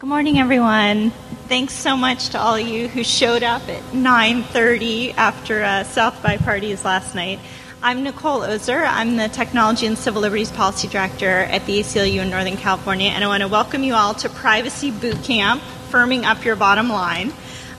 Good morning, everyone. Thanks so much to all of you who showed up at 9:30 after South by parties last night. I'm Nicole Ozer. I'm the Technology and Civil Liberties Policy Director at the ACLU in Northern California, and I want to welcome you all to Privacy Boot Camp, Firming Up Your Bottom Line.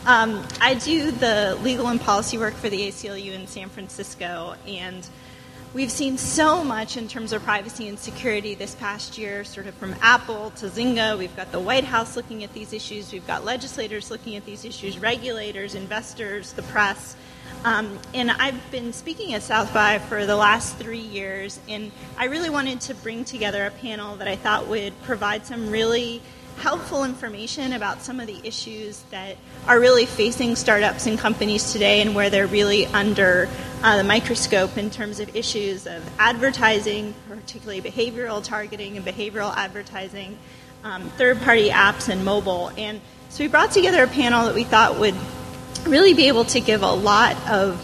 I do the legal and policy work for the ACLU in San Francisco, and we've seen so much in terms of privacy and security this past year, sort of from Apple to Zynga. We've got the White House looking at these issues. We've got legislators looking at these issues, regulators, investors, the press. And I've been speaking at South by for the last 3 years, and I really wanted to bring together a panel that I thought would provide some really helpful information about some of the issues that are really facing startups and companies today and where they're really under the microscope in terms of issues of advertising, particularly behavioral targeting and behavioral advertising, third-party apps, and mobile. And so we brought together a panel that we thought would really be able to give a lot of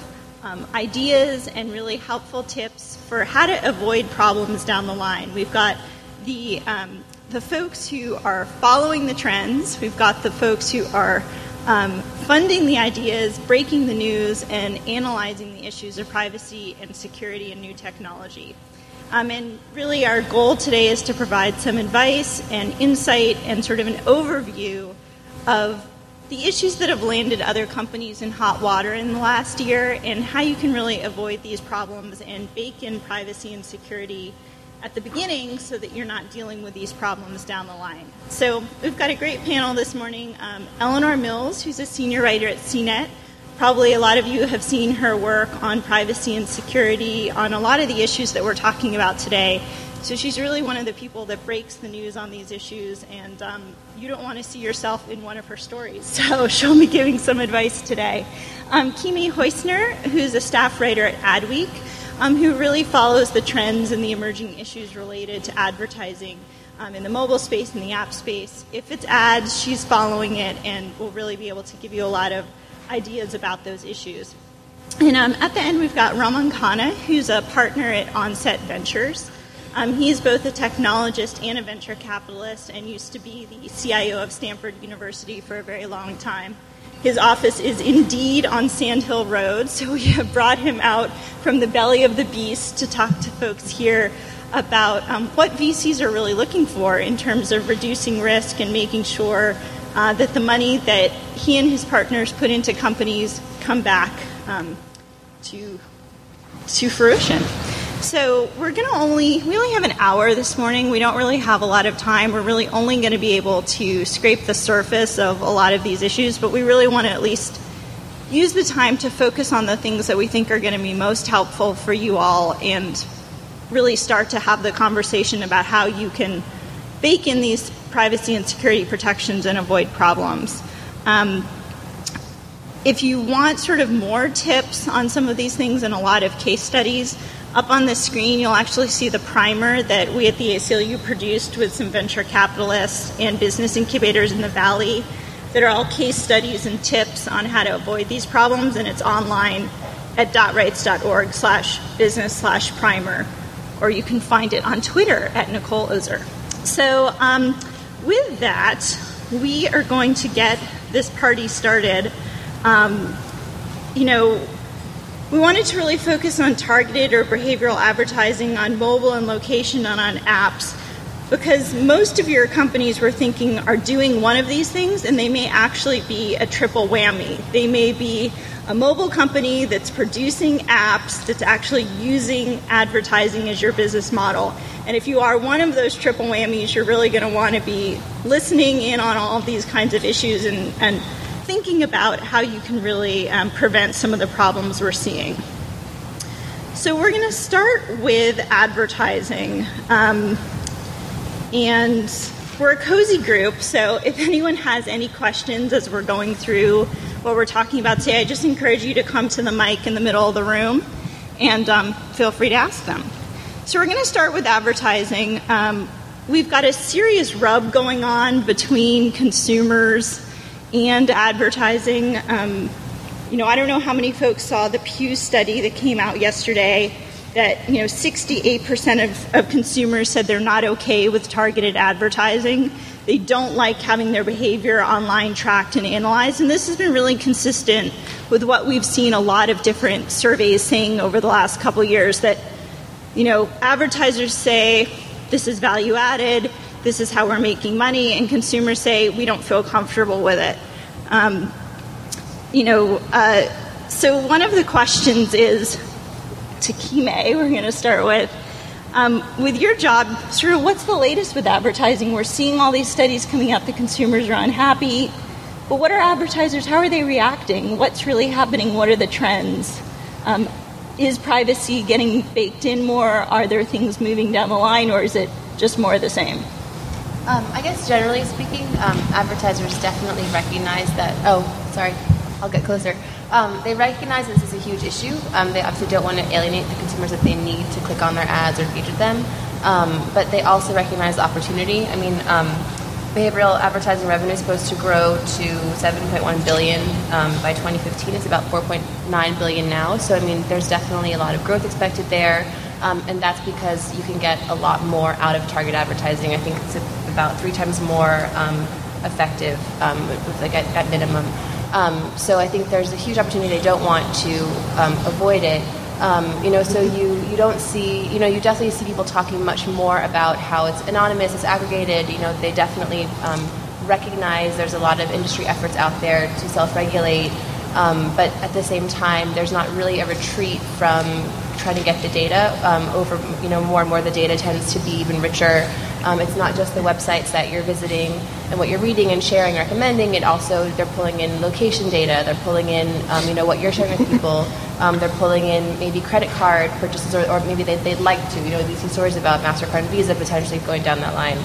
ideas and really helpful tips for how to avoid problems down the line. We've got the folks who are following the trends. We've got the folks who are funding the ideas, breaking the news, and analyzing the issues of privacy and security and new technology. And really our goal today is to provide some advice and insight and sort of an overview of the issues that have landed other companies in hot water in the last year and how you can really avoid these problems and bake in privacy and security at the beginning so that you're not dealing with these problems down the line. So we've got a great panel this morning. Eleanor Mills, who's a senior writer at CNET. Probably a lot of you have seen her work on privacy and security on a lot of the issues that we're talking about today. So she's really one of the people that breaks the news on these issues, and you don't want to see yourself in one of her stories. So she'll be giving some advice today. Kimi Heusner, who's a staff writer at Adweek, who really follows the trends and the emerging issues related to advertising in the mobile space and the app space. If it's ads, she's following it and will really be able to give you a lot of ideas about those issues. And at the end, we've got Raman Khanna, who's a partner at Onset Ventures. He's both a technologist and a venture capitalist and used to be the CIO of Stanford University for a very long time. His office is indeed on Sand Hill Road, so we have brought him out from the belly of the beast to talk to folks here about what VCs are really looking for in terms of reducing risk and making sure that the money that he and his partners put into companies come back to fruition. So we only have an hour this morning. We don't really have a lot of time. We're really only going to be able to scrape the surface of a lot of these issues, but we really want to at least use the time to focus on the things that we think are going to be most helpful for you all and really start to have the conversation about how you can bake in these privacy and security protections and avoid problems. If you want sort of more tips on some of these things and a lot of case studies, up on the screen, you'll actually see the primer that we at the ACLU produced with some venture capitalists and business incubators in the Valley that are all case studies and tips on how to avoid these problems, and it's online at .rights.org/business/primer, or you can find it on Twitter at Nicole Ozer. So with that, we are going to get this party started. We wanted to really focus on targeted or behavioral advertising on mobile and location and on apps because most of your companies we're thinking are doing one of these things, and they may actually be a triple whammy. They may be a mobile company that's producing apps that's actually using advertising as your business model. And if you are one of those triple whammies, you're really going to want to be listening in on all of these kinds of issues and thinking about how you can really prevent some of the problems we're seeing. So we're going to start with advertising. And we're a cozy group, so if anyone has any questions as we're going through what we're talking about today, I just encourage you to come to the mic in the middle of the room and feel free to ask them. So we're going to start with advertising. We've got a serious rub going on between consumers and advertising. I don't know how many folks saw the Pew study that came out yesterday that 68% of consumers said they're not okay with targeted advertising. They don't like having their behavior online tracked and analyzed. And this has been really consistent with what we've seen a lot of different surveys saying over the last couple of years, that advertisers say this is value added, this is how we're making money, and consumers say we don't feel comfortable with it. So one of the questions is, to Kime, we're going to start with your job, sort of what's the latest with advertising? We're seeing all these studies coming out that consumers are unhappy, but what are advertisers, how are they reacting? What's really happening? What are the trends? Is privacy getting baked in more? Are there things moving down the line, or is it just more of the same? I guess generally speaking, advertisers definitely recognize that, I'll get closer. They recognize this is a huge issue. They obviously don't want to alienate the consumers that they need to click on their ads or engage with them. But they also recognize the opportunity. I mean, behavioral advertising revenue is supposed to grow to $7.1 billion by 2015. It's about $4.9 billion now. So, I mean, there's definitely a lot of growth expected there. And that's because you can get a lot more out of target advertising. I think it's about 3 times more effective at minimum. So I think there's a huge opportunity. They don't want to avoid it. So you don't see, you definitely see people talking much more about how it's anonymous, it's aggregated. They definitely recognize there's a lot of industry efforts out there to self-regulate. But at the same time, there's not really a retreat from trying to get the data over, more and more the data tends to be even richer. It's not just the websites that you're visiting and what you're reading and sharing, recommending. It also, they're pulling in location data. They're pulling in, what you're sharing with people. They're pulling in maybe credit card purchases, or maybe they'd like to. We see stories about MasterCard and Visa potentially going down that line.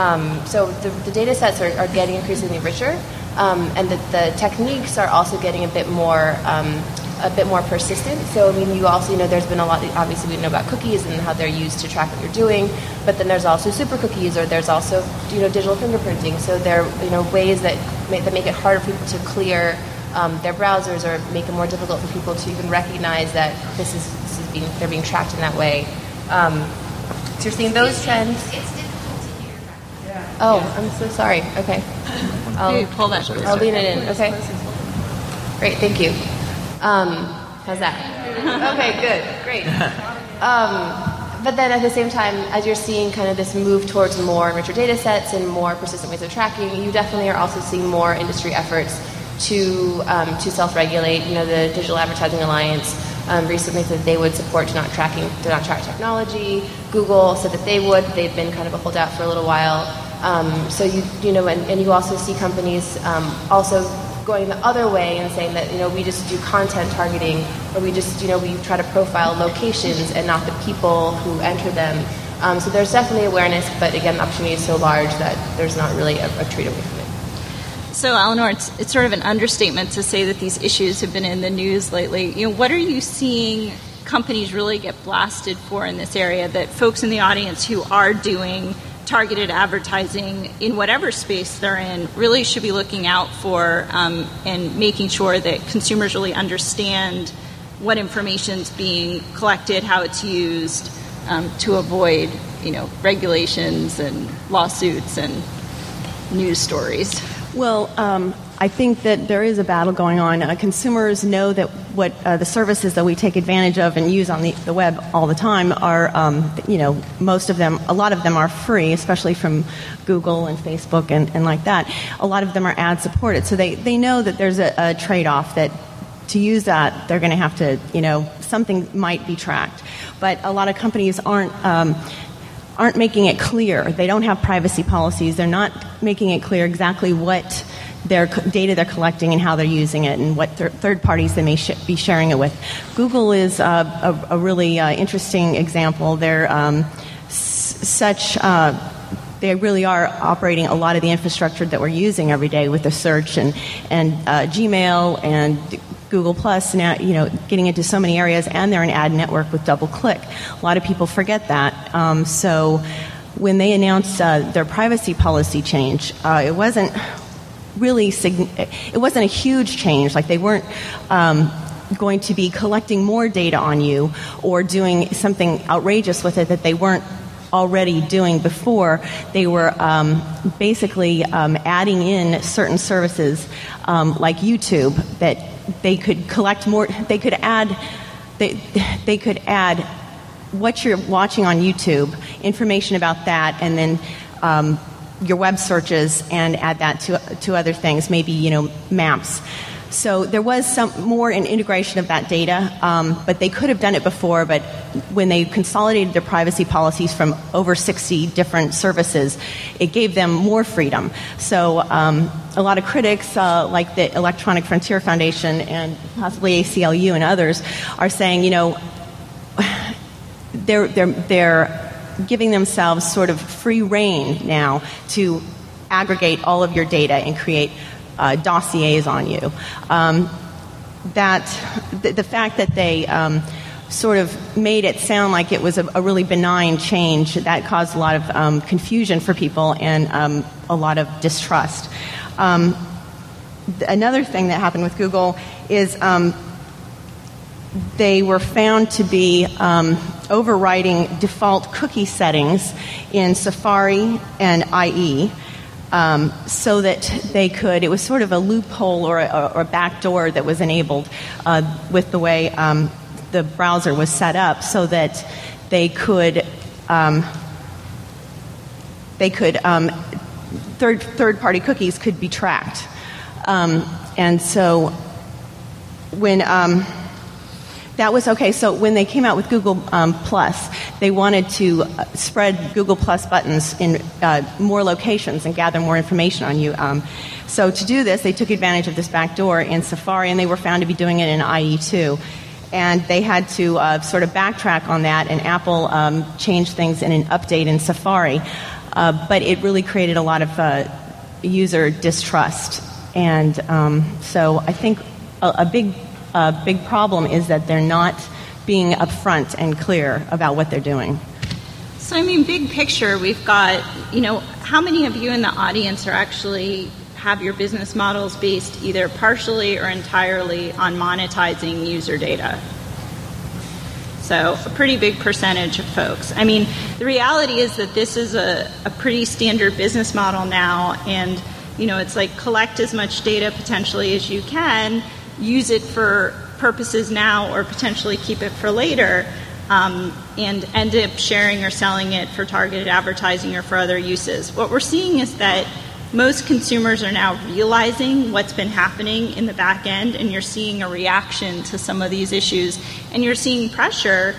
So the data sets are getting increasingly richer, and the techniques are also getting a bit more persistent. So, you also, there's been a lot, obviously we know about cookies and how they're used to track what you're doing, but then there's also super cookies, or there's also, digital fingerprinting. So there are, ways that make it harder for people to clear their browsers, or make it more difficult for people to even recognize that they're being tracked in that way. So you're seeing those trends. It's difficult to hear. Yeah. Oh, yeah. I'm so sorry. Okay. I'll lean it in. Okay. Great. Thank you. How's that? Okay, good, great. But then at the same time, as you're seeing kind of this move towards more richer data sets and more persistent ways of tracking, you definitely are also seeing more industry efforts to self-regulate. The Digital Advertising Alliance recently said they would support do not track technology. Google said that they would. They've been kind of a holdout for a little while. So and you also see companies also going the other way and saying that we just do content targeting, or we just we try to profile locations and not the people who enter them. So there's definitely awareness, but again, the opportunity is so large that there's not really a retreat away from it. So, Eleanor, it's sort of an understatement to say that these issues have been in the news lately. What are you seeing companies really get blasted for in this area, that folks in the audience who are doing targeted advertising in whatever space they're in really should be looking out for, and making sure that consumers really understand what information's being collected, how it's used, to avoid, regulations and lawsuits and news stories? Well, I think that there is a battle going on. Consumers know that what the services that we take advantage of and use on the web all the time are, most of them, a lot of them are free, especially from Google and Facebook and like that. A lot of them are ad supported. So they know that there's a trade-off, that to use that, they're going to have to, something might be tracked. But a lot of companies aren't making it clear. They don't have privacy policies. They're not making it clear exactly what their data they're collecting and how they're using it, and what third parties they may be sharing it with. Google is a really interesting example. They're they really are operating a lot of the infrastructure that we're using every day with the search and Gmail and Google Plus, now, getting into so many areas, and they're an ad network with DoubleClick. A lot of people forget that. So when they announced their privacy policy change, it wasn't really it wasn't a huge change. Like, they weren't going to be collecting more data on you or doing something outrageous with it that they weren't already doing before. They were basically adding in certain services like YouTube that they could collect more. They could add what you're watching on YouTube, information about that, and then your web searches, and add that to other things, maybe maps. So there was some more in integration of that data, but they could have done it before. But when they consolidated their privacy policies from over 60 different services, it gave them more freedom. So a lot of critics, like the Electronic Frontier Foundation and possibly ACLU and others, are saying, they're giving themselves sort of free rein now to aggregate all of your data and create dossiers on you. The fact that they sort of made it sound like it was a really benign change, that caused a lot of confusion for people and a lot of distrust. Another thing that happened with Google is they were found to be overriding default cookie settings in Safari and IE. So that they could, it was sort of a loophole or a backdoor that was enabled with the way the browser was set up, so that they could third-party cookies could be tracked. And so when that was okay. So when they came out with Google Plus, they wanted to spread Google Plus buttons in more locations and gather more information on you. So to do this, they took advantage of this backdoor in Safari, and they were found to be doing it in IE too. And they had to sort of backtrack on that, and Apple changed things in an update in Safari. But it really created a lot of user distrust. And so I think a big problem is that they're not being upfront and clear about what they're doing. So, big picture, we've got, how many of you in the audience are actually have your business models based either partially or entirely on monetizing user data? So, a pretty big percentage of folks. The reality is that this is a pretty standard business model now, and, it's like collect as much data potentially as you can, use it for purposes now or potentially keep it for later, and end up sharing or selling it for targeted advertising or for other uses. What we're seeing is that most consumers are now realizing what's been happening in the back end, and you're seeing a reaction to some of these issues. And you're seeing pressure,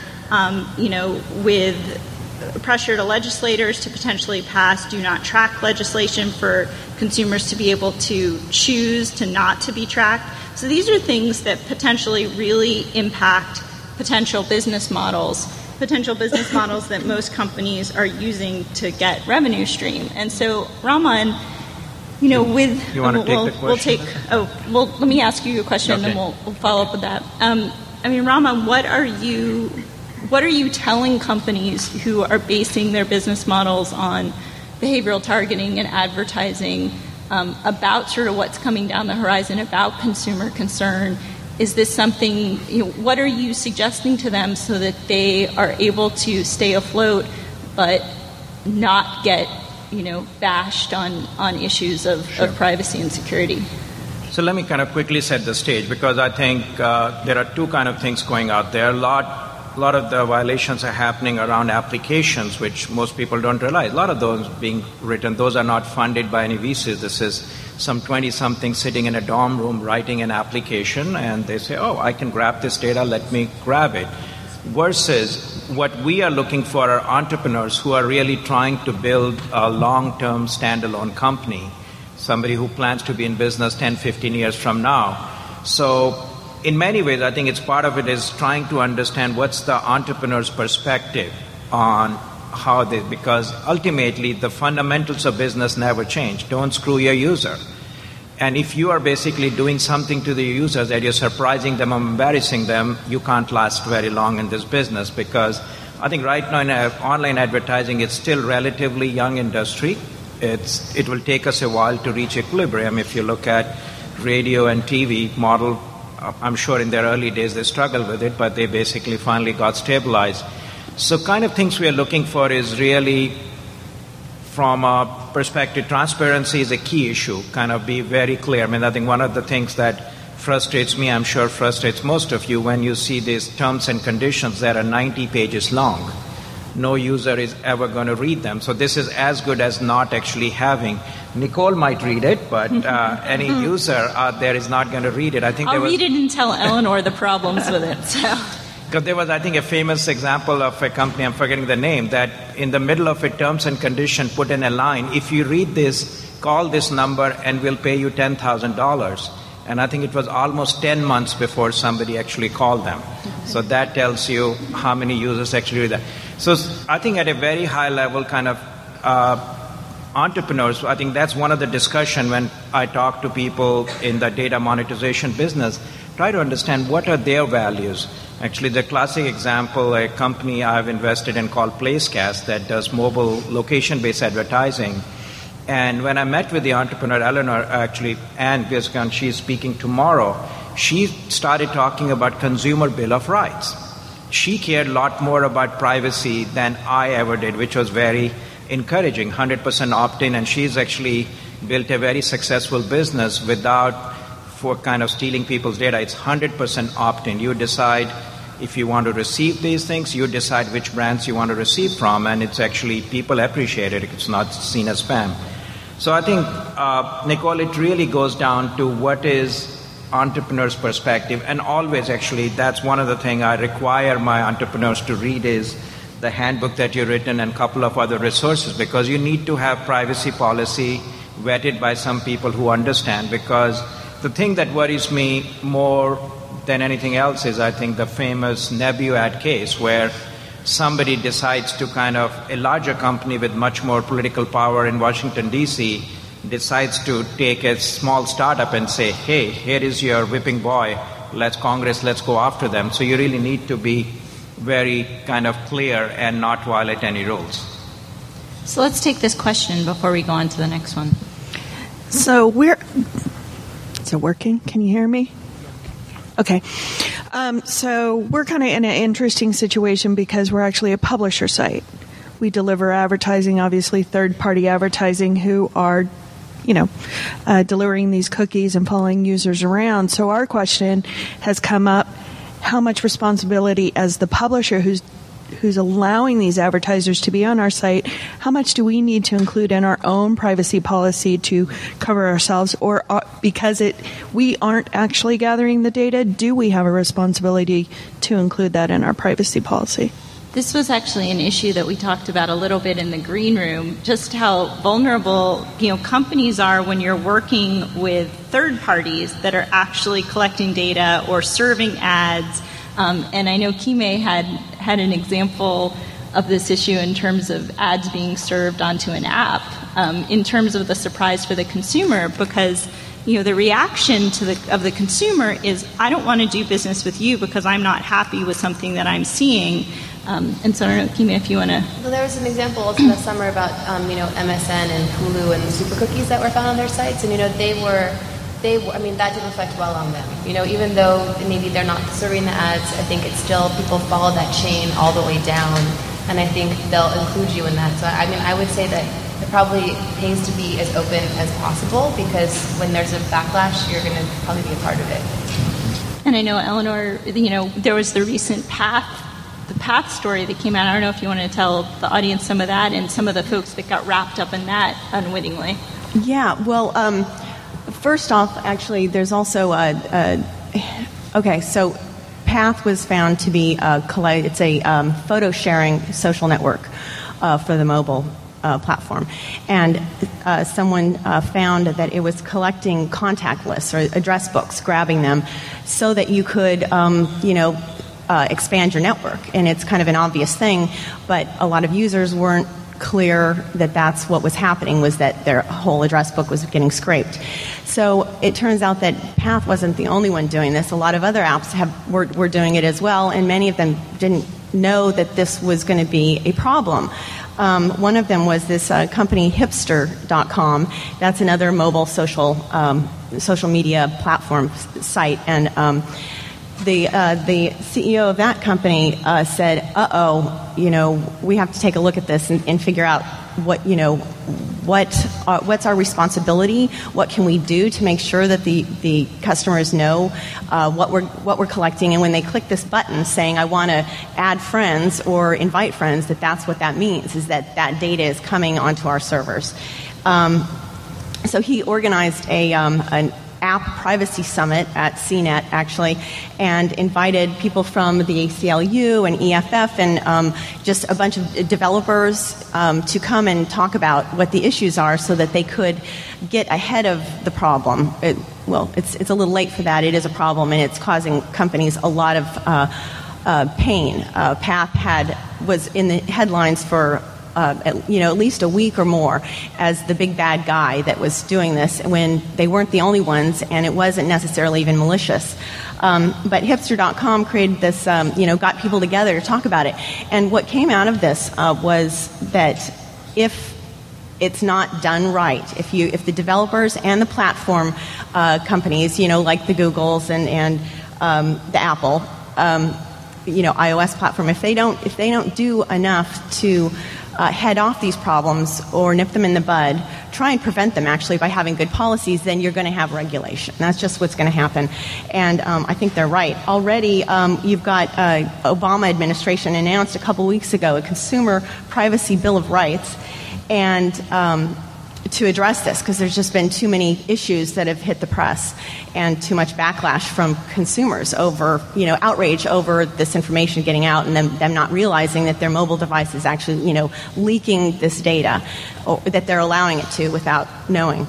with pressure to legislators to potentially pass do not track legislation for consumers to be able to choose to not to be tracked. So these are things that potentially really impact potential business models that most companies are using to get revenue stream. And so, Raman, with... You want to take the question? Let me ask you a question, okay, and then we'll follow up with that. Raman, what are you telling companies who are basing their business models on behavioral targeting and advertising about sort of what's coming down the horizon, about consumer concern? Is this something, what are you suggesting to them so that they are able to stay afloat but not get, bashed on issues of privacy and security? So let me kind of quickly set the stage, because I think there are two kind of things going out there. A lot of the violations are happening around applications, which most people don't realize. A lot of those being written, those are not funded by any VCs. This is some 20-something sitting in a dorm room writing an application, and they say, oh, I can grab this data, let me grab it. Versus what we are looking for are entrepreneurs who are really trying to build a long-term standalone company, somebody who plans to be in business 10, 15 years from now. So in many ways, I think it's part of it is trying to understand what's the entrepreneur's perspective on how they, because ultimately the fundamentals of business never change. Don't screw your user. And if you are basically doing something to the users that you're surprising them or embarrassing them, you can't last very long in this business, because I think right now in online advertising, it's still relatively young industry. It will take us a while to reach equilibrium. If you look at radio and TV model, I'm sure in their early days they struggled with it, but they basically finally got stabilized. So kind of things we are looking for is really, from a perspective, transparency is a key issue. Kind of be very clear. I mean, I think one of the things that frustrates me, I'm sure frustrates most of you, when you see these terms and conditions that are 90 pages long. No user is ever going to read them. So this is as good as not actually having. Nicole might read it, but any user out there is not going to read it. I think I'll read it and tell Eleanor the problems with it. So. Because there was, I think, a famous example of a company, I'm forgetting the name, that in the middle of a terms and condition put in a line, if you read this, call this number and we'll pay you $10,000. And I think it was almost 10 months before somebody actually called them. So that tells you how many users actually read that. So I think at a very high level, kind of entrepreneurs, I think that's one of the discussion when I talk to people in the data monetization business, try to understand what are their values. Actually, the classic example, a company I've invested in called Placecast that does mobile location-based advertising. And when I met with the entrepreneur, Eleanor, actually, and she's speaking tomorrow, she started talking about consumer bill of rights. She cared a lot more about privacy than I ever did, which was very encouraging, 100% opt-in, and she's actually built a very successful business without for kind of stealing people's data. It's 100% opt-in. You decide if you want to receive these things, you decide which brands you want to receive from, and it's actually, people appreciate it. It's not seen as spam. So I think, Nicole, it really goes down to what is entrepreneur's perspective, and always actually that's one of the things I require my entrepreneurs to read is the handbook that you've written and a couple of other resources, because you need to have privacy policy vetted by some people who understand, because the thing that worries me more than anything else is, I think, the famous Nebuad case where somebody decides to kind of, a larger company with much more political power in Washington, D.C., decides to take a small startup and say, hey, here is your whipping boy, let's go after them. So you really need to be very kind of clear and not violate any rules. So let's take this question before we go on to the next one. So is it working? Can you hear me? Okay. So we're kind of in an interesting situation because we're actually a publisher site. We deliver advertising, obviously third-party advertising, who are, delivering these cookies and following users around. So our question has come up: how much responsibility as the publisher who's allowing these advertisers to be on our site, how much do we need to include in our own privacy policy to cover ourselves? Or because we aren't actually gathering the data, do we have a responsibility to include that in our privacy policy? This was actually an issue that we talked about a little bit in the green room, just how vulnerable, companies are when you're working with third parties that are actually collecting data or serving ads. And I know Kime had an example of this issue in terms of ads being served onto an app, in terms of the surprise for the consumer, because the reaction of the consumer is, I don't want to do business with you because I'm not happy with something that I'm seeing. And so I don't know, Kime, if you want to... Well, there was an example also this summer about, MSN and Hulu and the super cookies that were found on their sites, and, that didn't reflect well on them. Even though maybe they're not serving the ads, I think it's still, people follow that chain all the way down, and I think they'll include you in that. So, I would say that it probably pays to be as open as possible, because when there's a backlash, you're going to probably be a part of it. And I know, Eleanor, there was the recent Path story that came out. I don't know if you want to tell the audience some of that and some of the folks that got wrapped up in that unwittingly. Yeah, well, first off, actually, there's also so Path was found to be it's a photo sharing social network for the mobile platform, and someone found that it was collecting contact lists or address books, grabbing them, so that you could expand your network. And it's kind of an obvious thing, but a lot of users weren't clear that that's what was happening, was that their whole address book was getting scraped. So it turns out that Path wasn't the only one doing this. A lot of other apps were doing it as well, and many of them didn't know that this was going to be a problem. One of them was this company, Hipster.com. That's another mobile social media platform site, and the CEO of that company said, we have to take a look at this and figure out what's our responsibility, what can we do to make sure that the customers know what we're collecting, and when they click this button saying I want to add friends or invite friends, that's what that means, is that data is coming onto our servers. So he organized an app privacy summit at CNET, actually, and invited people from the ACLU and EFF and just a bunch of developers to come and talk about what the issues are so that they could get ahead of the problem. It's a little late for that. It is a problem, and it's causing companies a lot of pain. Path was in the headlines for at least a week or more as the big bad guy that was doing this, when they weren't the only ones, and it wasn't necessarily even malicious. But Hipster.com created this, got people together to talk about it. And what came out of this was that if it's not done right, if the developers and the platform companies, like the Googles and the Apple, iOS platform, if they don't do enough to head off these problems or nip them in the bud, try and prevent them actually by having good policies, then you're going to have regulation. That's just what's going to happen. And I think they're right. Already you've got Obama administration announced a couple weeks ago a Consumer Privacy Bill of Rights, and to address this, because there's just been too many issues that have hit the press and too much backlash from consumers over, outrage over this information getting out and them not realizing that their mobile device is actually, leaking this data, or that they're allowing it to without knowing.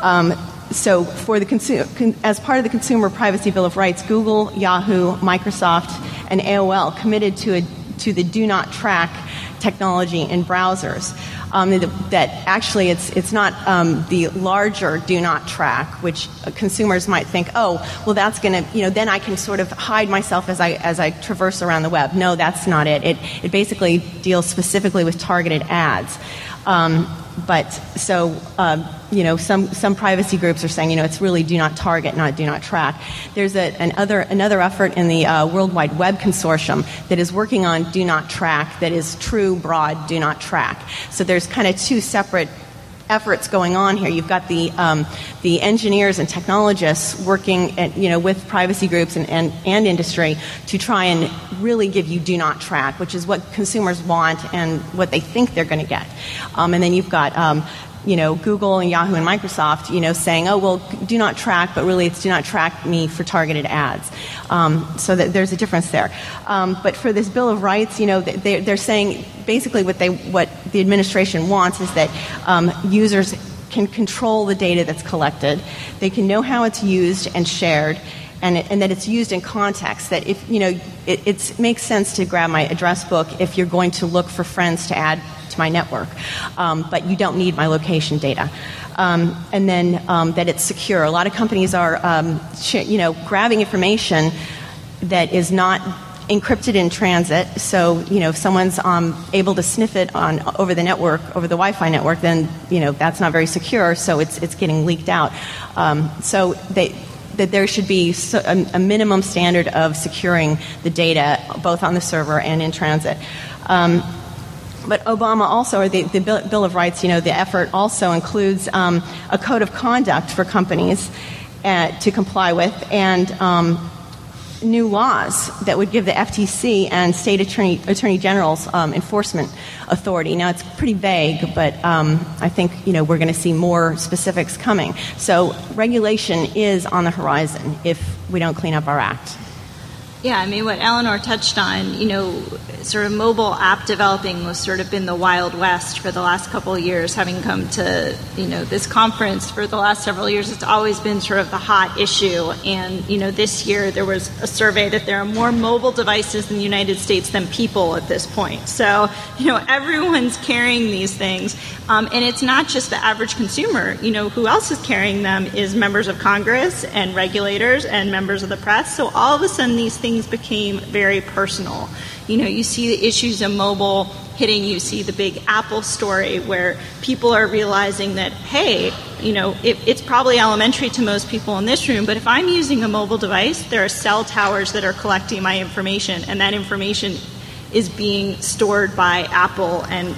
So for as part of the Consumer Privacy Bill of Rights, Google, Yahoo, Microsoft, and AOL committed to the do not track technology in browsers. That actually it's not the larger do not track, which consumers might think, that's going to, then I can sort of hide myself as I traverse around the web. No, that's not it. It basically deals specifically with targeted ads. Some privacy groups are saying, it's really do not target, not do not track. There's another effort in the World Wide Web Consortium that is working on do not track, that is true, broad, do not track. So there's kind of two separate efforts going on here. You've got the engineers and technologists working with privacy groups and industry to try and really give you do not track, which is what consumers want and what they think they're going to get. And then you've got Google and Yahoo and Microsoft, saying, do not track, but really it's do not track me for targeted ads. So that there's a difference there. But for this Bill of Rights, they're saying basically what the administration wants is that users can control the data that's collected. They can know how it's used and shared, and that it's used in context. That if it makes sense to grab my address book if you're going to look for friends to add to my network, but you don't need my location data. And then that it's secure. A lot of companies are, grabbing information that is not encrypted in transit. So, if someone's able to sniff it over the network, over the Wi-Fi network, then that's not very secure. So it's getting leaked out. So that there should be a minimum standard of securing the data both on the server and in transit. But Obama also, or the Bill of Rights, the effort also includes a code of conduct for companies to comply with, and new laws that would give the FTC and state attorney generals enforcement authority. Now, it's pretty vague, but I think we're going to see more specifics coming. So regulation is on the horizon if we don't clean up our act. Yeah, I mean, what Eleanor touched on, sort of mobile app developing was sort of been the Wild West for the last couple of years. Having come to, this conference for the last several years, it's always been sort of the hot issue. And, this year there was a survey that there are more mobile devices in the United States than people at this point. So, everyone's carrying these things. And it's not just the average consumer. Who else is carrying them is members of Congress and regulators and members of the press. So all of a sudden these things things became very personal. You see the issues of mobile hitting. You see the big Apple story where people are realizing that, hey, it's probably elementary to most people in this room, but if I'm using a mobile device, there are cell towers that are collecting my information, and that information is being stored by Apple and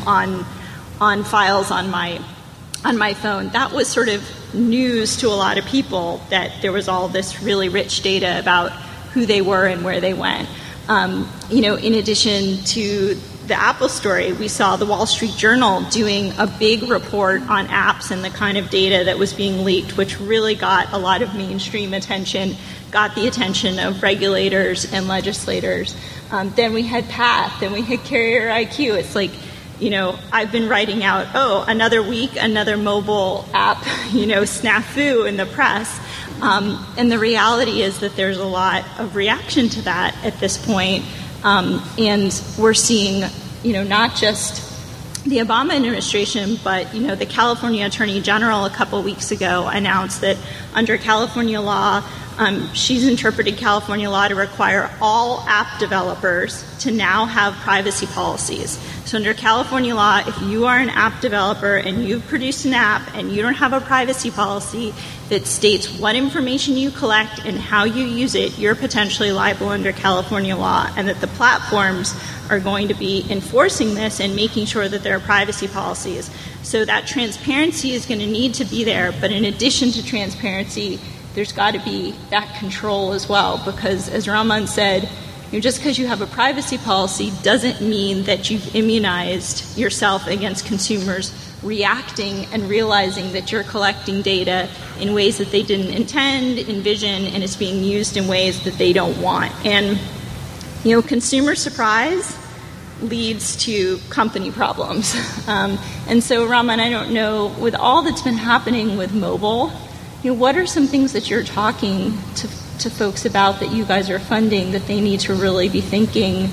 on files on my phone. That was sort of news to a lot of people, that there was all this really rich data about who they were and where they went. In addition to the Apple story, we saw the Wall Street Journal doing a big report on apps and the kind of data that was being leaked, which really got a lot of mainstream attention, got the attention of regulators and legislators. Then we had Path, then we had Carrier IQ. It's like, I've been writing out, another week, another mobile app, snafu in the press. And the reality is that there's a lot of reaction to that at this point. And we're seeing, not just the Obama administration, but, the California Attorney General a couple weeks ago announced that under California law, she's interpreted California law to require all app developers to now have privacy policies. So under California law, if you are an app developer and you've produced an app and you don't have a privacy policy that states what information you collect and how you use it, you're potentially liable under California law, and that the platforms are going to be enforcing this and making sure that there are privacy policies. So that transparency is going to need to be there, but in addition to transparency, there's got to be that control as well, because as Raman said, just because you have a privacy policy doesn't mean that you've immunized yourself against consumers reacting and realizing that you're collecting data in ways that they didn't intend, envision, and it's being used in ways that they don't want. And, consumer surprise leads to company problems. And so, Raman, I don't know, with all that's been happening with mobile, what are some things that you're talking to folks about that you guys are funding that they need to really be thinking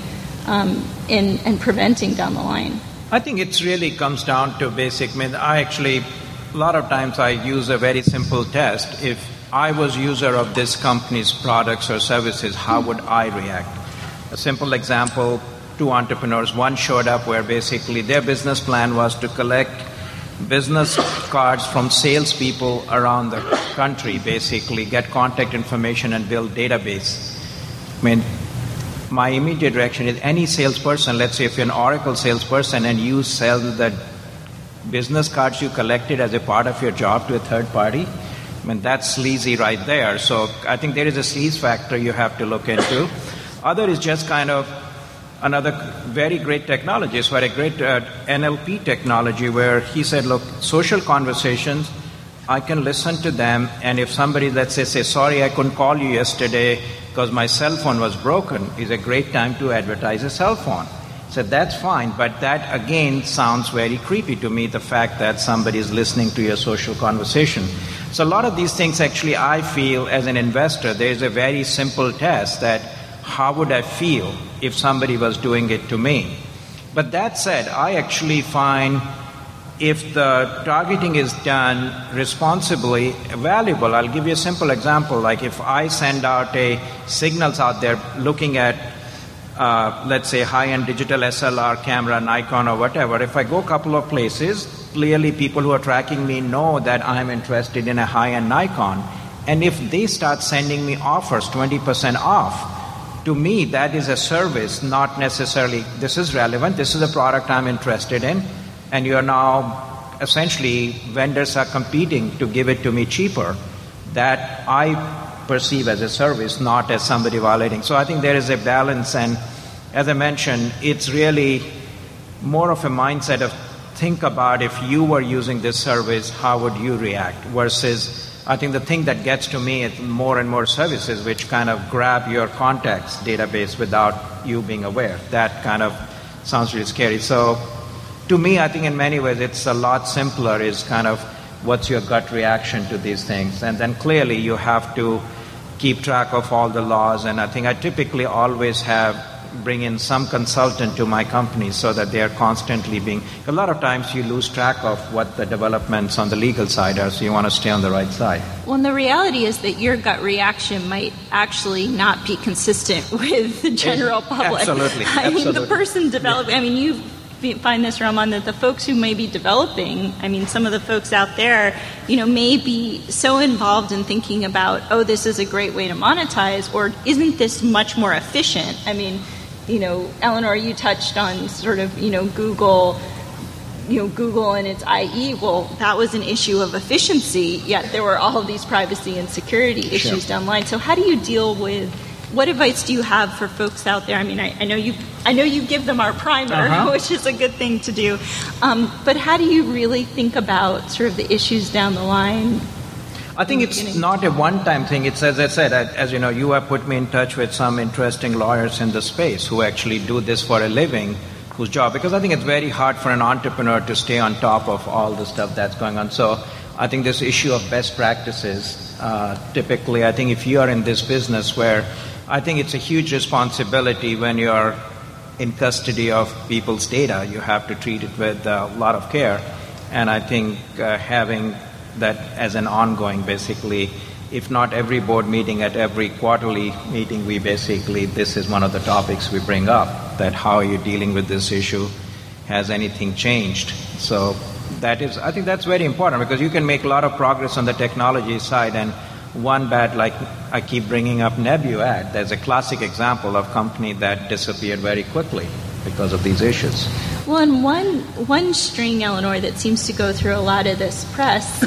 and preventing down the line? I think it really comes down to basic. A lot of times I use a very simple test. If I was user of this company's products or services, how would I react? A simple example, 2 entrepreneurs, one showed up where basically their business plan was to collect business cards from salespeople around the country, basically get contact information and build database. My immediate reaction is any salesperson, let's say if you're an Oracle salesperson and you sell the business cards you collected as a part of your job to a third party, that's sleazy right there. So I think there is a sleaze factor you have to look into. Other is just kind of another very great technology. So a great NLP technology where he said, look, social conversations, I can listen to them, and if somebody, let's say, sorry, I couldn't call you yesterday because my cell phone was broken, is a great time to advertise a cell phone. So that's fine, but that again sounds very creepy to me, the fact that somebody is listening to your social conversation. So a lot of these things actually I feel as an investor, there's a very simple test that how would I feel if somebody was doing it to me? But that said, I actually find if the targeting is done responsibly, valuable. I'll give you a simple example. Like if I send out signals out there looking at, let's say, high-end digital SLR camera, Nikon or whatever, if I go a couple of places, clearly people who are tracking me know that I'm interested in a high-end Nikon. And if they start sending me offers, 20% off, to me that is a service, not necessarily this is relevant, this is a product I'm interested in. And you are now, essentially, vendors are competing to give it to me cheaper. That I perceive as a service, not as somebody violating. So I think there is a balance, and as I mentioned, it's really more of a mindset of think about if you were using this service, how would you react? Versus, I think the thing that gets to me is more and more services which kind of grab your contacts database without you being aware. That kind of sounds really scary. So to me, I think in many ways it's a lot simpler, is kind of what's your gut reaction to these things. And then clearly you have to keep track of all the laws. And I think I typically always have bring in some consultant to my company so that they are constantly being. A lot of times you lose track of what the developments on the legal side are, so you want to stay on the right side. Well, and the reality is that your gut reaction might actually not be consistent with the general public. Absolutely. I mean, the person developing, I mean, you find this, Raman, that the folks who may be developing, I mean, some of the folks out there, may be so involved in thinking about, oh, this is a great way to monetize, or isn't this much more efficient? I mean, Eleanor, you touched on sort of, Google and its IE, well, that was an issue of efficiency, yet there were all of these privacy and security issues down the line. So how do you deal with, what advice do you have for folks out there? I mean, I know you give them our primer, which is a good thing to do. But how do you really think about sort of the issues down the line? I think it's not a one-time thing. It's, as I said, as you know, you have put me in touch with some interesting lawyers in the space who actually do this for a living, whose job, because I think it's very hard for an entrepreneur to stay on top of all the stuff that's going on. So I think this issue of best practices, typically, I think if you are in this business where I think it's a huge responsibility when you're in custody of people's data, you have to treat it with a lot of care. And I think having that as an ongoing, basically, if not every board meeting, at every quarterly meeting, this is one of the topics we bring up, that how are you dealing with this issue? Has anything changed? So I think that's very important, because you can make a lot of progress on the technology side, and one bad, like I keep bringing up Nebuad, there's a classic example of company that disappeared very quickly because of these issues. Well, and one string, Eleanor, that seems to go through a lot of this press,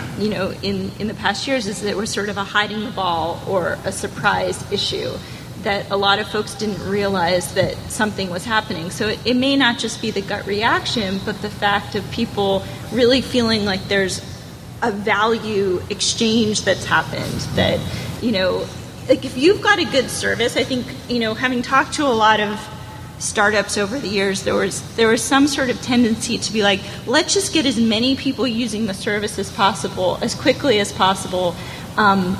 in the past years, is that we're sort of a hiding the ball or a surprise issue, that a lot of folks didn't realize that something was happening. So it may not just be the gut reaction, but the fact of people really feeling like there's a value exchange that's happened, that, like if you've got a good service, I think, having talked to a lot of startups over the years, there was some sort of tendency to be like, let's just get as many people using the service as possible, as quickly as possible. And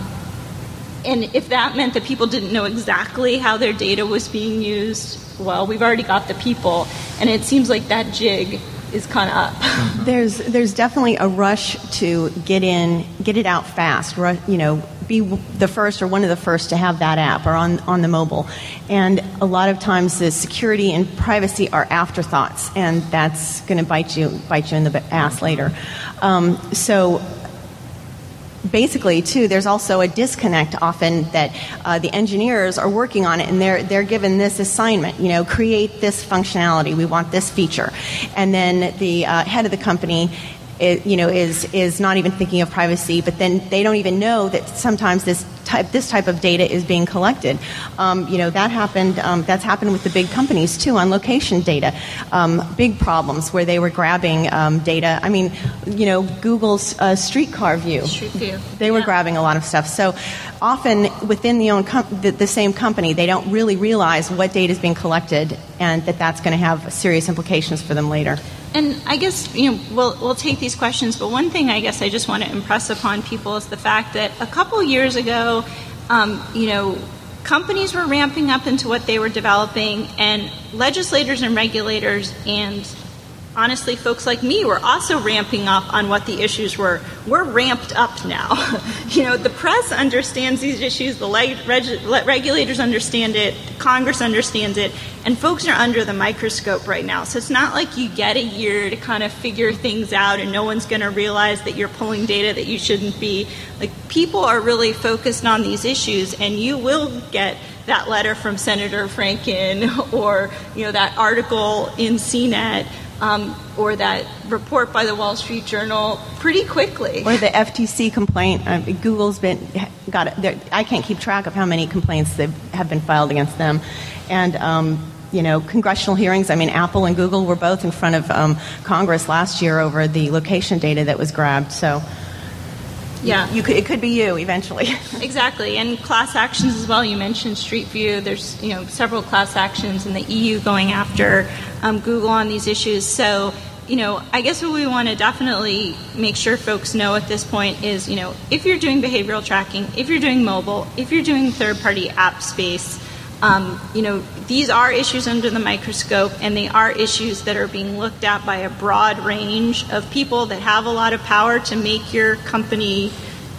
if that meant that people didn't know exactly how their data was being used, well, we've already got the people. And it seems like that jig is kind of up. There's definitely a rush to get it out fast, be the first or one of the first to have that app or on the mobile. And a lot of times the security and privacy are afterthoughts, and that's going to bite you in the ass later. So basically, too, there's also a disconnect often that the engineers are working on it, and they're given this assignment, create this functionality, we want this feature. And then the head of the company is not even thinking of privacy, but then they don't even know that sometimes this type of data is being collected. That's happened with the big companies too on location data. Big problems where they were grabbing data. I mean, Google's Streetcar View. Street View. They were grabbing a lot of stuff. So often within the same company, they don't really realize what data is being collected, and that's going to have serious implications for them later. And I guess, we'll take these questions, but one thing I guess I just want to impress upon people is the fact that a couple years ago, companies were ramping up into what they were developing, and legislators and regulators and honestly, folks like me were also ramping up on what the issues were. We're ramped up now. The press understands these issues, the regulators understand it, Congress understands it, and folks are under the microscope right now. So it's not like you get a year to kind of figure things out and no one's going to realize that you're pulling data that you shouldn't be. Like, people are really focused on these issues, and you will get that letter from Senator Franken or, that article in CNET, or that report by the Wall Street Journal pretty quickly. Or the FTC complaint. Google's got it. I can't keep track of how many complaints have been filed against them. And, congressional hearings. I mean, Apple and Google were both in front of Congress last year over the location data that was grabbed. So, yeah, it could be you eventually. Exactly, and class actions as well. You mentioned Street View. There's several class actions in the EU going after Google on these issues. So I guess what we want to definitely make sure folks know at this point is if you're doing behavioral tracking, if you're doing mobile, if you're doing third-party app space, These are issues under the microscope, and they are issues that are being looked at by a broad range of people that have a lot of power to make your company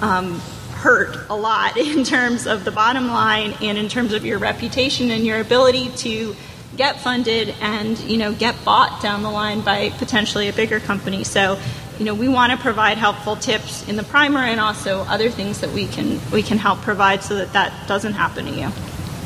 hurt a lot in terms of the bottom line and in terms of your reputation and your ability to get funded and, get bought down the line by potentially a bigger company. So, we want to provide helpful tips in the primer and also other things that we can help provide so that doesn't happen to you.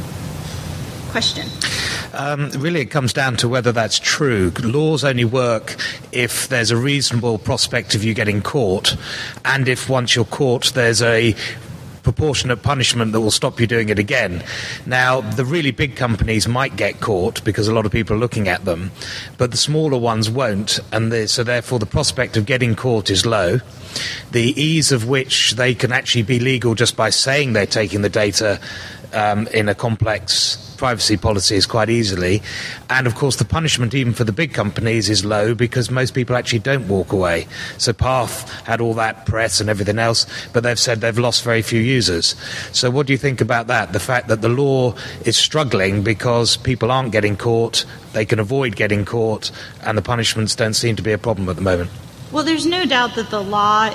Question. Really, it comes down to whether that's true. Laws only work if there's a reasonable prospect of you getting caught, and if once you're caught, there's a proportionate punishment that will stop you doing it again. Now, the really big companies might get caught because a lot of people are looking at them, but the smaller ones won't, and so therefore the prospect of getting caught is low. The ease of which they can actually be legal just by saying they're taking the data in a complex privacy policy is quite easily. And of course the punishment even for the big companies is low because most people actually don't walk away. So Path had all that press and everything else, but they've said they've lost very few users. So what do you think about that? The fact that the law is struggling because people aren't getting caught, they can avoid getting caught, and the punishments don't seem to be a problem at the moment. Well, there's no doubt that the law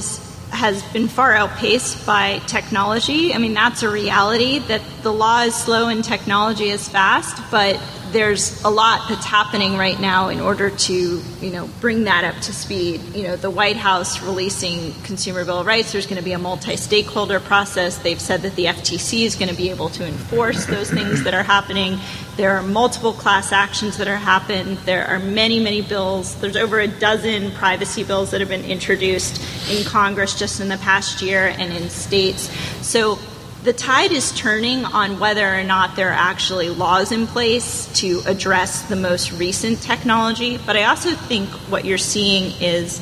has been far outpaced by technology. I mean, that's a reality, that the law is slow and technology is fast, but there's a lot that's happening right now in order to, bring that up to speed. The White House releasing Consumer Bill of Rights, there's going to be a multi-stakeholder process. They've said that the FTC is going to be able to enforce those things that are happening. There are multiple class actions that are happening. There are many, many bills. There's over a dozen privacy bills that have been introduced in Congress just in the past year and in states. So the tide is turning on whether or not there are actually laws in place to address the most recent technology. But I also think what you're seeing is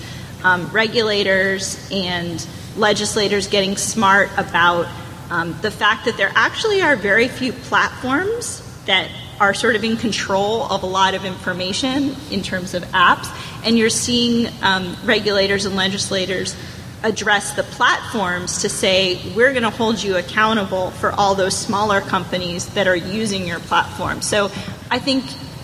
regulators and legislators getting smart about the fact that there actually are very few platforms that are sort of in control of a lot of information in terms of apps. And you're seeing regulators and legislators address the platforms to say, we're going to hold you accountable for all those smaller companies that are using your platform. So I think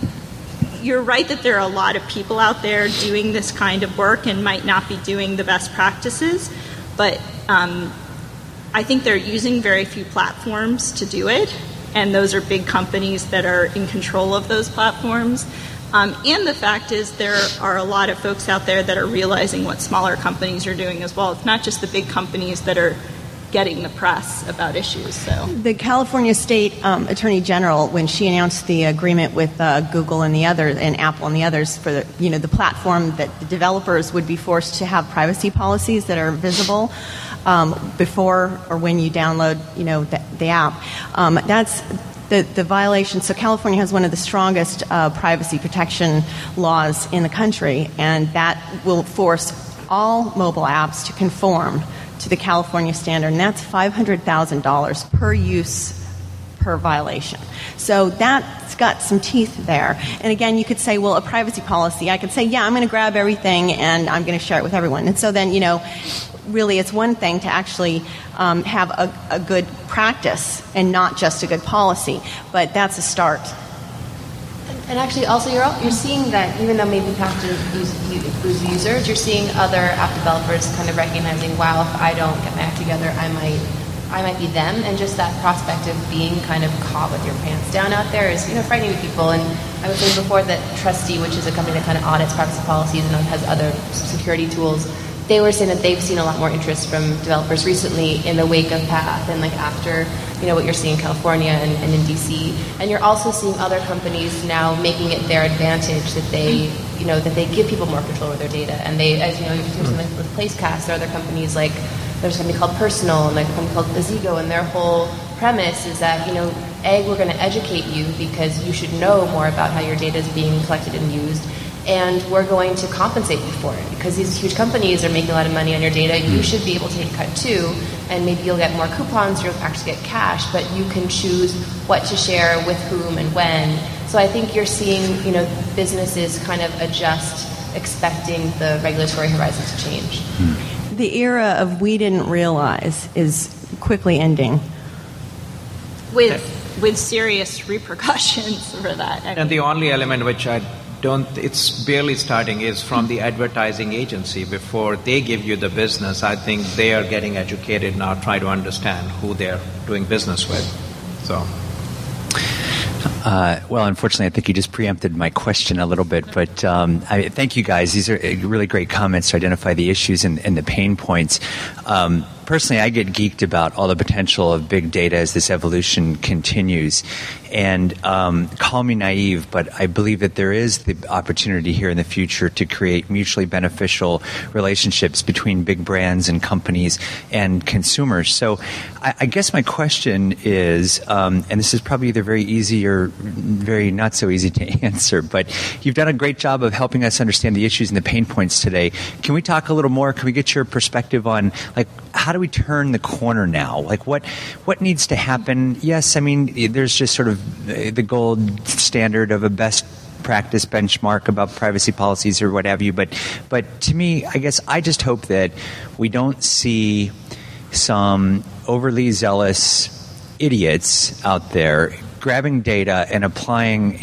you're right that there are a lot of people out there doing this kind of work and might not be doing the best practices, but I think they're using very few platforms to do it, and those are big companies that are in control of those platforms. And the fact is there are a lot of folks out there that are realizing what smaller companies are doing as well. It's not just the big companies that are getting the press about issues. So the California State Attorney General, when she announced the agreement with Google and the others, and Apple and the others for the platform that the developers would be forced to have privacy policies that are visible before or when you download the app. That's the violation. So California has one of the strongest privacy protection laws in the country, and that will force all mobile apps to conform to the California standard, and that's $500,000 per use per violation. So that's got some teeth there. And again, you could say, well, a privacy policy, I could say, yeah, I'm going to grab everything and I'm going to share it with everyone. And so then, really it's one thing to actually have a good practice and not just a good policy, but that's a start. And actually, also, you're seeing that even though maybe Path didn't lose users, you're seeing other app developers kind of recognizing, wow, if I don't get my act together, I might be them. And just that prospect of being kind of caught with your pants down out there is, frightening to people. And I was saying before that Trusty, which is a company that kind of audits privacy policies and has other security tools, they were saying that they've seen a lot more interest from developers recently in the wake of Path and after what you're seeing in California and in DC. And you're also seeing other companies now making it their advantage that they that they give people more control over their data. And they, as you're something like with Placecast, there are other companies there's a company called Personal and a company called Azigo, and their whole premise is that we're going to educate you because you should know more about how your data is being collected and used. And we're going to compensate you for it because these huge companies are making a lot of money on your data. You should be able to take a cut too, and maybe you'll get more coupons, you'll actually get cash, but you can choose what to share with whom and when. So I think you're seeing, businesses kind of adjust, expecting the regulatory horizon to change. The era of we didn't realize is quickly ending. With with serious repercussions for that. And the only element which it's barely starting is from the advertising agency. Before they give you the business, I think they are getting educated now, try to understand who they're doing business with. So. Well, unfortunately, I think you just preempted my question a little bit, but thank you guys. These are really great comments to identify the issues and the pain points. Personally, I get geeked about all the potential of big data as this evolution continues. And call me naive, but I believe that there is the opportunity here in the future to create mutually beneficial relationships between big brands and companies and consumers. So I guess my question is, and this is probably either very easy or very not so easy to answer, but you've done a great job of helping us understand the issues and the pain points today. Can we talk a little more? Can we get your perspective on, like, how do we turn the corner now? Like, what needs to happen? Yes, I mean, there's just sort of the gold standard of a best practice benchmark about privacy policies or what have you. But to me, I guess I just hope that we don't see some overly zealous idiots out there grabbing data and applying,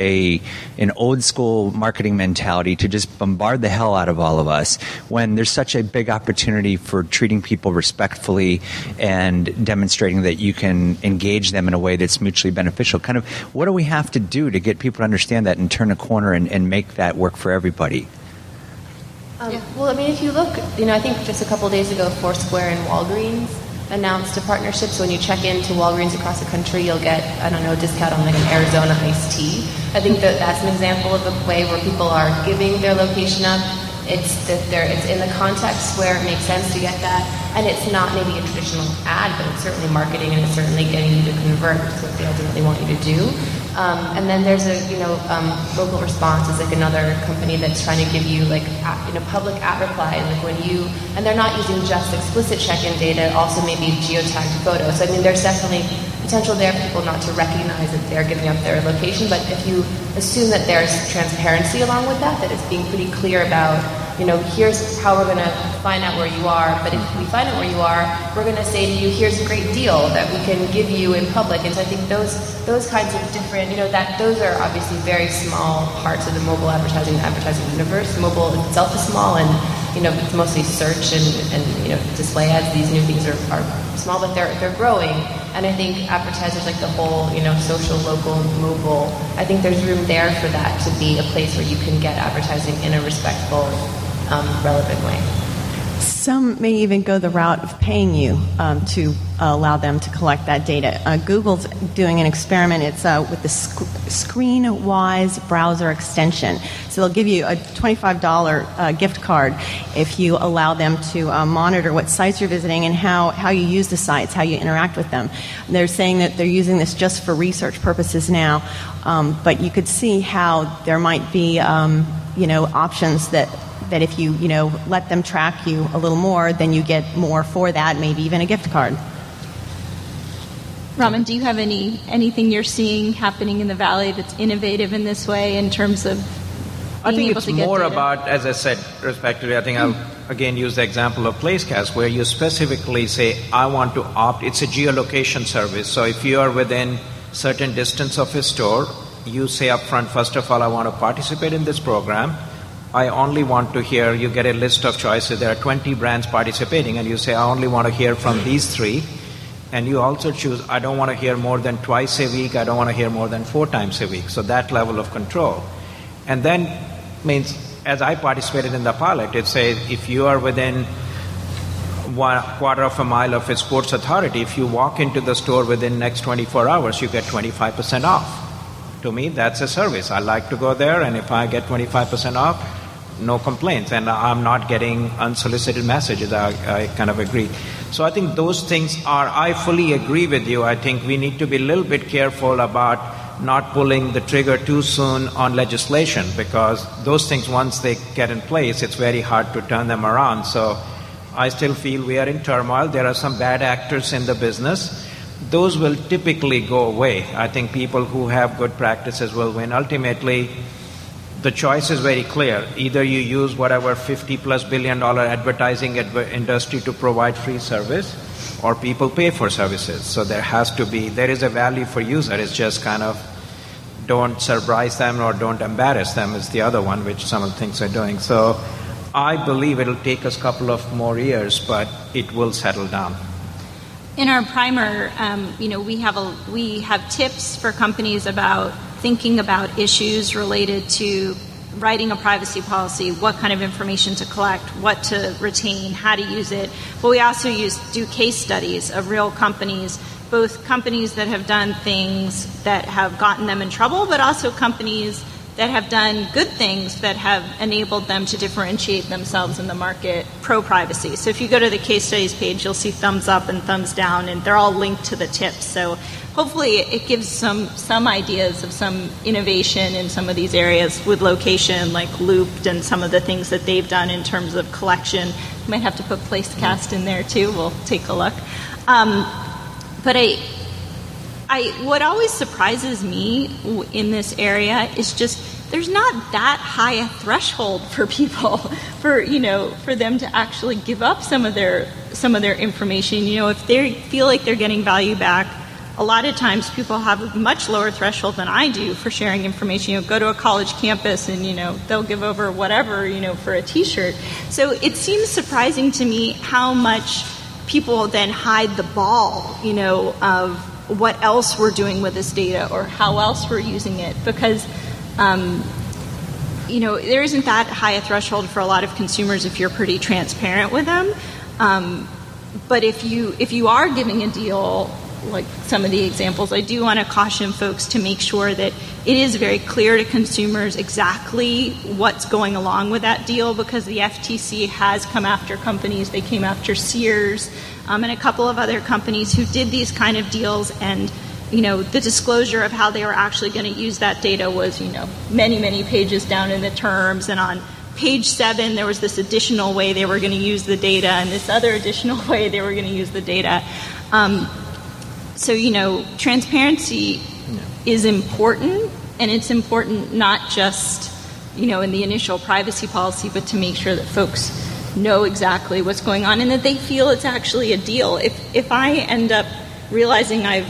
an old school marketing mentality to just bombard the hell out of all of us when there's such a big opportunity for treating people respectfully and demonstrating that you can engage them in a way that's mutually beneficial. Kind of, what do we have to do to get people to understand that and turn a corner and make that work for everybody? Well, I mean, if you look, I think just a couple of days ago, Foursquare and Walgreens announced a partnership. So when you check into Walgreens across the country, you'll get, a discount on like an Arizona iced tea. I think that's an example of a way where people are giving their location up. It's in the context where it makes sense to get that, and it's not maybe a traditional ad, but it's certainly marketing and it's certainly getting you to convert, which is what they ultimately want you to do. And then there's Local Response is like another company that's trying to give you public at reply, and they're not using just explicit check-in data, also maybe geotagged photos. So I mean, there's definitely potential there for people not to recognize that they're giving up their location, but if you assume that there's transparency along with that it's being pretty clear about, here's how we're going to find out where you are, but if we find out where you are, we're going to say to you, here's a great deal that we can give you in public. And so I think those kinds of different, those are obviously very small parts of the mobile advertising universe. Mobile itself is small, and it's mostly search and display ads. These new things are small, but they're growing. And I think advertisers like the whole, social, local, mobile, I think there's room there for that to be a place where you can get advertising in a respectful, relevant way. Some may even go the route of paying you to allow them to collect that data. Google's doing an experiment. It's with the ScreenWise browser extension. So they'll give you a $25 gift card if you allow them to monitor what sites you're visiting and how you use the sites, how you interact with them. They're saying that they're using this just for research purposes now, but you could see how there might be options that if you let them track you a little more, then you get more for that, maybe even a gift card. Raman, do you have anything you're seeing happening in the Valley that's innovative in this way in terms of being able to get data? I think it's more about, as I said, respectively, I think I'll again use the example of Placecast, where you specifically say, I want to opt, it's a geolocation service. So if you are within certain distance of a store, you say up front, first of all, I want to participate in this program. I only want to hear, you get a list of choices. There are 20 brands participating, and you say, I only want to hear from these 3. And you also choose, I don't want to hear more than twice a week. I don't want to hear more than 4 times a week. So that level of control. And then means, as I participated in the pilot, it says if you are within 1/4 of a mile of a sports authority, if you walk into the store within the next 24 hours, you get 25% off. To me, that's a service. I like to go there, and if I get 25% off, no complaints, and I'm not getting unsolicited messages. I kind of agree. So I think those things I fully agree with you. I think we need to be a little bit careful about not pulling the trigger too soon on legislation, because those things, once they get in place, it's very hard to turn them around. So I still feel we are in turmoil. There are some bad actors in the business. Those will typically go away. I think people who have good practices will win. Ultimately, the choice is very clear. Either you use whatever $50+ billion advertising industry to provide free service, or people pay for services. So there is a value for user. It's just kind of don't surprise them or don't embarrass them is the other one, which some of the things are doing. So I believe it'll take us a couple of more years, but it will settle down. In our primer, we have tips for companies about thinking about issues related to writing a privacy policy, what kind of information to collect, what to retain, how to use it. But we also do case studies of real companies, both companies that have done things that have gotten them in trouble, but also companies that have done good things that have enabled them to differentiate themselves in the market pro-privacy. So if you go to the case studies page, you'll see thumbs up and thumbs down, and they're all linked to the tips. So hopefully it gives some ideas of some innovation in some of these areas with location, like Looped and some of the things that they've done in terms of collection. You might have to put Placecast in there too. We'll take a look. But what always surprises me in this area is just there's not that high a threshold for people for them to actually give up some of their information. If they feel like they're getting value back, a lot of times people have a much lower threshold than I do for sharing information. Go to a college campus and they'll give over whatever for a T-shirt. So it seems surprising to me how much people then hide the ball, of what else we're doing with this data or how else we're using it, because there isn't that high a threshold for a lot of consumers if you're pretty transparent with them. But if you are giving a deal, like some of the examples, I do want to caution folks to make sure that it is very clear to consumers exactly what's going along with that deal, because the FTC has come after companies. They came after Sears and a couple of other companies who did these kind of deals, and the disclosure of how they were actually going to use that data was many, many pages down in the terms, and on page 7 there was this additional way they were going to use the data and this other additional way they were going to use the data. So transparency is important, and it's important not just in the initial privacy policy, but to make sure that folks know exactly what's going on and that they feel it's actually a deal. If I end up realizing I've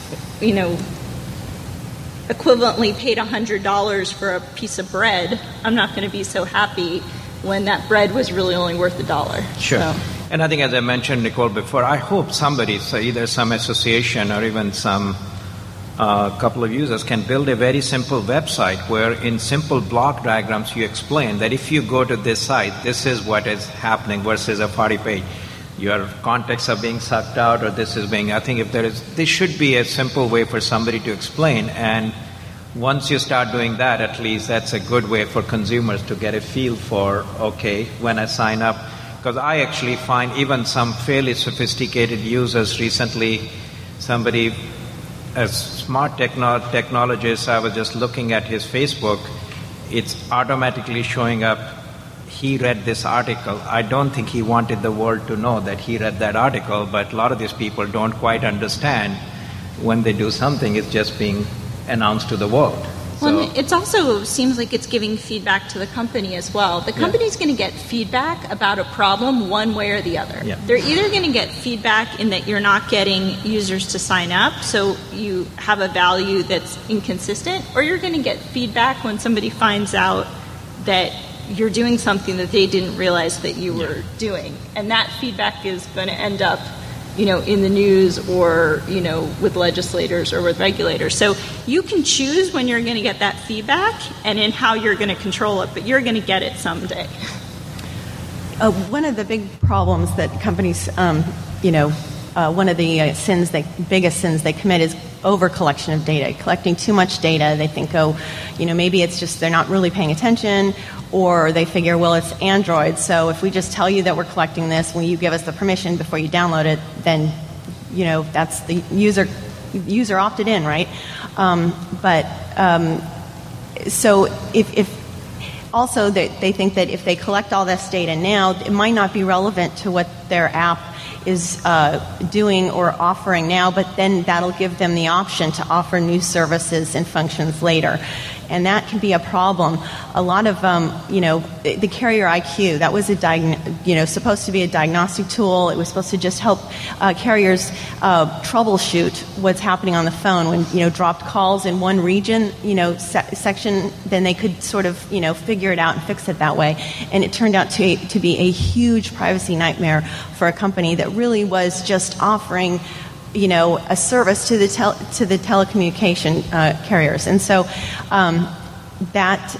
equivalently paid $100 for a piece of bread, I'm not going to be so happy when that bread was really only worth $1. Sure. So. And I think, as I mentioned, Nicole, before, I hope somebody, so either some association or even some couple of users, can build a very simple website where in simple block diagrams you explain that if you go to this site, this is what is happening versus a 40 page. Your contacts are being sucked out, or this is being, I think if there should be a simple way for somebody to explain, and once you start doing that, at least that's a good way for consumers to get a feel for, okay, when I sign up. Because I actually find even some fairly sophisticated users recently, somebody, a smart technologist, I was just looking at his Facebook, it's automatically showing up, he read this article. I don't think he wanted the world to know that he read that article, but a lot of these people don't quite understand when they do something, it's just being announced to the world. Well, it also seems like it's giving feedback to the company as well. The company's going to get feedback about a problem one way or the other. Yeah. They're either going to get feedback in that you're not getting users to sign up, so you have a value that's inconsistent, or you're going to get feedback when somebody finds out that you're doing something that they didn't realize that you were doing. And that feedback is going to end up in the news or, with legislators or with regulators. So you can choose when you're going to get that feedback and in how you're going to control it, but you're going to get it someday. One of the big problems that companies, one of the biggest sins they commit is over-collection of data, collecting too much data. They think, maybe it's just they're not really paying attention, or they figure, well, it's Android, so if we just tell you that we're collecting this, when you give us the permission before you download it, then, that's the user opted in, right? So if also they think that if they collect all this data now, it might not be relevant to what their app is doing or offering now, but then that'll give them the option to offer new services and functions later. and that can be a problem. A lot of, the Carrier IQ, that was supposed to be a diagnostic tool. It was supposed to just help carriers troubleshoot what's happening on the phone. When, dropped calls in one region, section, then they could sort of, figure it out and fix it that way. And it turned out to be a huge privacy nightmare for a company that really was just offering a service to the telecommunication carriers. And so that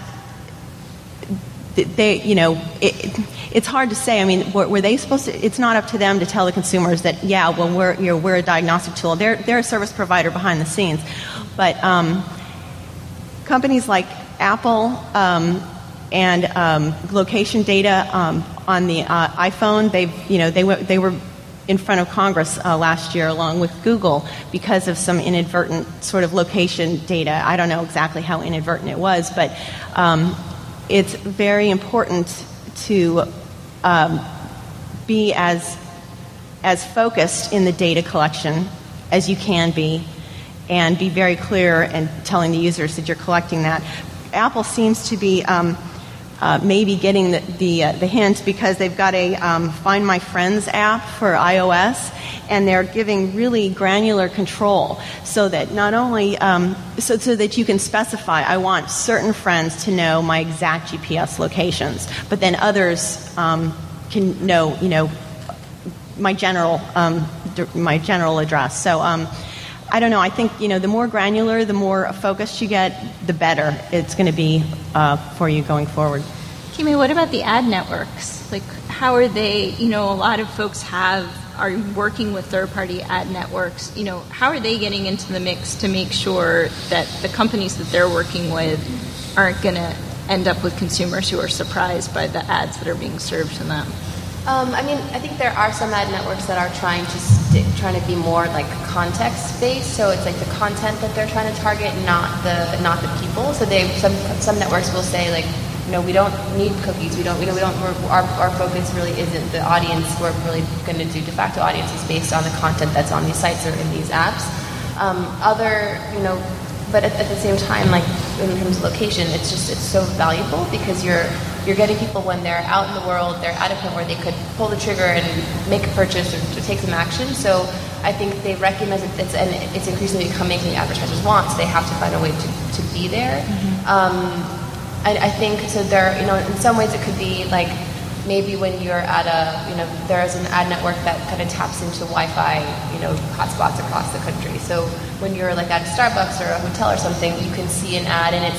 they, it's hard to say. I mean, were they supposed to? It's not up to them to tell the consumers that, we're a diagnostic tool. They're a service provider behind the scenes, but companies like Apple and location data on the iPhone, they were in front of Congress last year along with Google because of some inadvertent sort of location data. I don't know exactly how inadvertent it was, but it's very important to be as focused in the data collection as you can be, and be very clear and telling the users that you're collecting that. Apple seems to be maybe getting the hint because they've got a Find My Friends app for iOS, and they're giving really granular control so that not only so that you can specify, I want certain friends to know my exact GPS locations, but then others can know my general address. So I don't know. I think the more granular, the more focused you get, the better it's going to be for you going forward. Kimi, what about the ad networks? Like, how are they? A lot of folks are working with third-party ad networks. How are they getting into the mix to make sure that the companies that they're working with aren't going to end up with consumers who are surprised by the ads that are being served to them? I think there are some ad networks that are trying to be more like context-based. So it's like the content that they're trying to target, not the people. So some networks will say like, we don't need cookies. Our focus really isn't the audience. We're really going to do de facto audiences based on the content that's on these sites or in these apps. But at the same time, like in terms of location, it's so valuable because you're getting people when they're out in the world, they're at a point where they could pull the trigger and make a purchase or to take some action. So I think they recognize it's increasingly becoming something advertisers want, so they have to find a way to be there. Mm-hmm. I think so. There, in some ways, it could be like maybe when you're at there's an ad network that kind of taps into Wi-Fi, hotspots across the country. So when you're like at a Starbucks or a hotel or something, you can see an ad, and it's,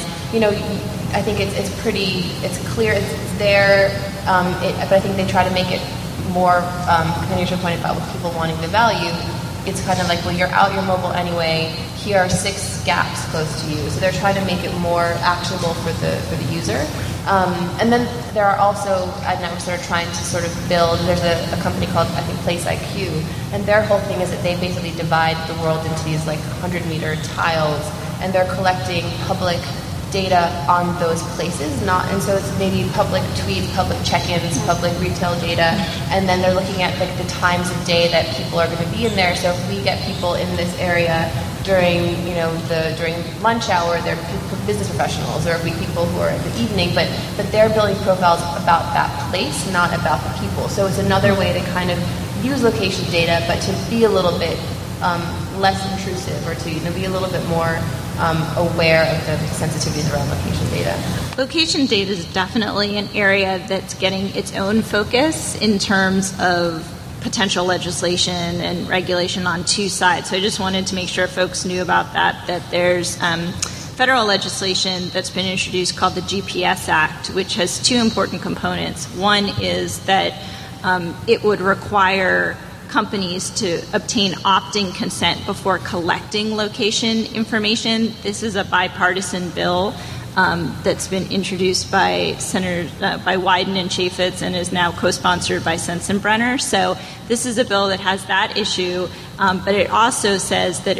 I think it's clear, it's there. But I think they try to make it more, kind of your point about people wanting the value. It's kind of like, well, you're out your mobile anyway. Here are 6 gaps close to you. So they're trying to make it more actionable for the user. And then there are also ad networks that are trying to sort of build. There's a company called, I think, Place IQ, and their whole thing is that they basically divide the world into these like 100-meter tiles, and they're collecting public data on those places, and so it's maybe public tweets, public check-ins, public retail data, and then they're looking at like the times of day that people are going to be in there. So if we get people in this area during during lunch hour, they're business professionals, or people who are in the evening, but they're building profiles about that place, not about the people. So it's another way to kind of use location data, but to be a little bit less intrusive, or to be a little bit more aware of the sensitivities around location data. Location data is definitely an area that's getting its own focus in terms of potential legislation and regulation on 2 sides. So I just wanted to make sure folks knew about that there's federal legislation that's been introduced called the GPS Act, which has 2 important components. One is that it would require companies to obtain opt-in consent before collecting location information. This is a bipartisan bill that's been introduced by by Wyden and Chaffetz and is now co-sponsored by Sensenbrenner. So this is a bill that has that issue, but it also says that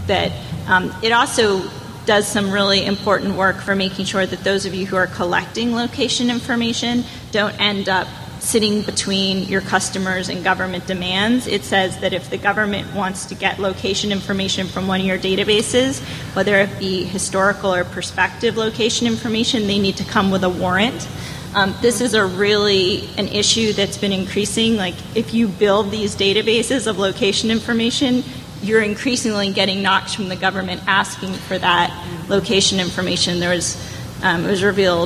it also does some really important work for making sure that those of you who are collecting location information don't end up sitting between your customers and government demands. It says that if the government wants to get location information from one of your databases, whether it be historical or prospective location information, they need to come with a warrant. This is an issue that's been increasing. Like, if you build these databases of location information, you're increasingly getting knocks from the government asking for that location information. It was revealed